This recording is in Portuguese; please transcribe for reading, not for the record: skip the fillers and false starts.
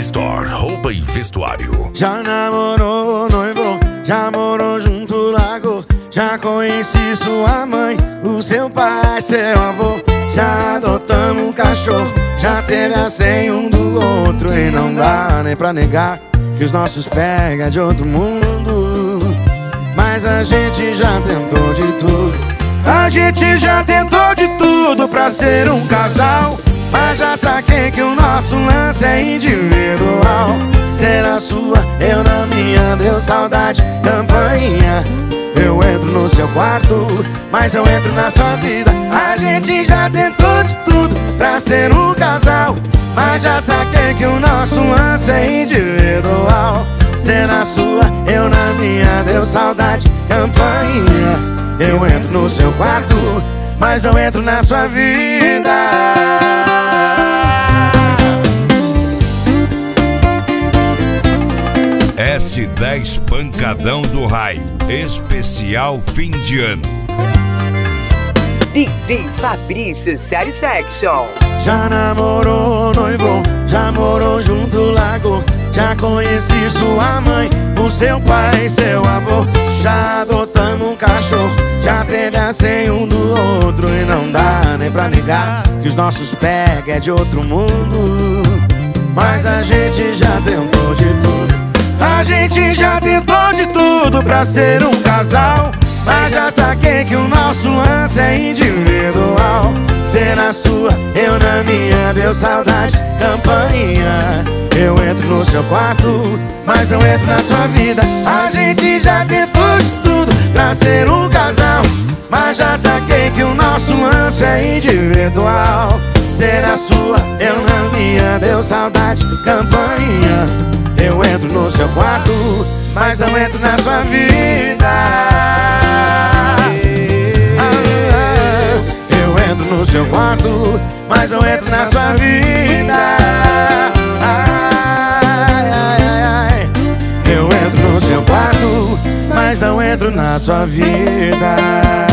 Store, roupa e vestuário. Já namorou, noivou, já morou junto, largou. Já conheci sua mãe, o seu pai, seu avô. Já adotamos um cachorro, já teve a senha um do outro. E não dá nem pra negar que os nossos pega de outro mundo. Mas a gente já tentou de tudo. A gente já tentou de tudo pra ser um casal. Mas já saquei que o nosso lance é individual. Ser a sua, eu na minha, deu saudade, campainha. Eu entro no seu quarto, mas eu entro na sua vida. A gente já tentou de tudo pra ser um casal. Mas já saquei que o nosso lance é individual. Ser a sua, eu na minha, deu saudade, campainha. Eu entro no seu quarto, mas eu entro na sua vida. S10 Pancadão do Raio, especial fim de ano. DJ Fabrício Satisfaction. Já namorou, noivou, já morou junto, largou. Já conheci sua mãe, o seu pai, seu avô. Já adotamos um cachorro, já teve a senha um do outro. E não dá nem pra negar que os nossos pega é de outro mundo. Mas a gente já tentou de tudo. A gente já tentou de tudo pra ser um casal. Mas já saquei que o nosso lance é individual. Ser na sua, eu na minha, deu saudade, campainha. Eu entro no seu quarto, mas não entro na sua vida. A gente já tentou de tudo pra ser um casal. Mas já saquei que o nosso lance é individual. Ser na sua, eu na minha, deu saudade, campainha. Eu entro no seu quarto, mas não entro na sua vida. Eu entro no seu quarto, mas não entro na sua vida. Eu entro no seu quarto, mas não entro na sua vida.